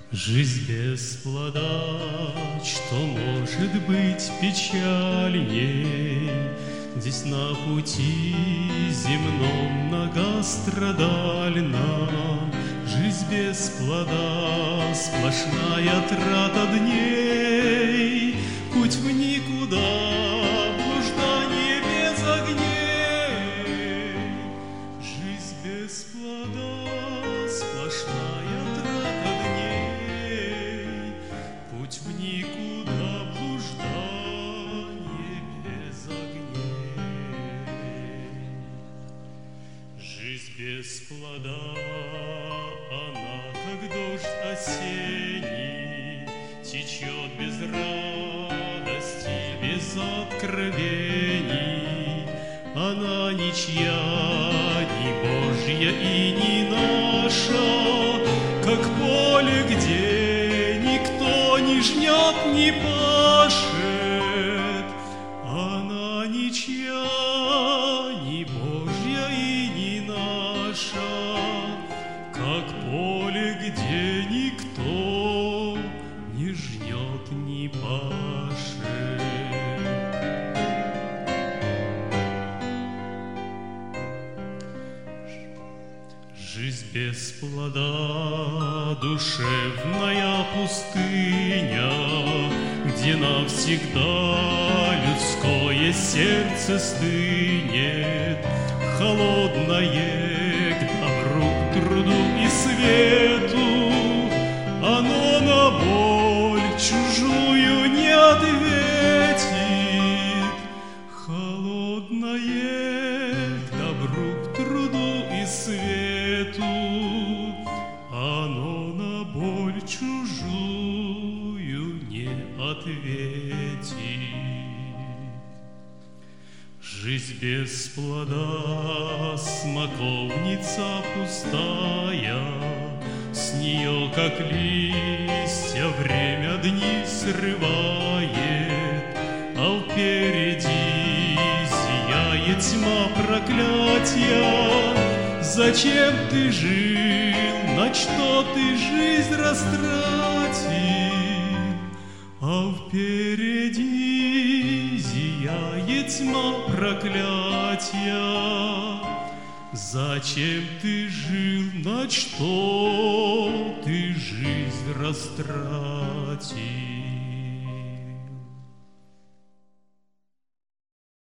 Жизнь без плода, что может быть печальней? Здесь на пути земном многострадальна. Жизнь без плода, сплошная трата дней, путь в никуда, блуждание без огней. Жизнь без плода, сплошная трата дней, путь в никуда, блуждание без огней. Жизнь без плода, она, как дождь осенний, течет без радости, без откровений. Она ничья, ни Божья и не наша, как поле, где никто не жнет, не пашет. Она ничья, ни Божья и не наша, как поле, где никто не жнет, не пашет. Жизнь без плода, душевная пустыня, где навсегда людское сердце стынет, холодное к добру, труду и свету. Оно на боль чужую не ответит, холодное к добру, труду и свету. Оно на боль чужую не ответит. Жизнь без плода, смоковница пустая, с нее, как листья, время дни срывает, а впереди зияет тьма проклятия. Зачем ты жил, на что ты жизнь растратил, а впереди зияет тьма проклятия. Зачем ты жил, на что ты жизнь растратил?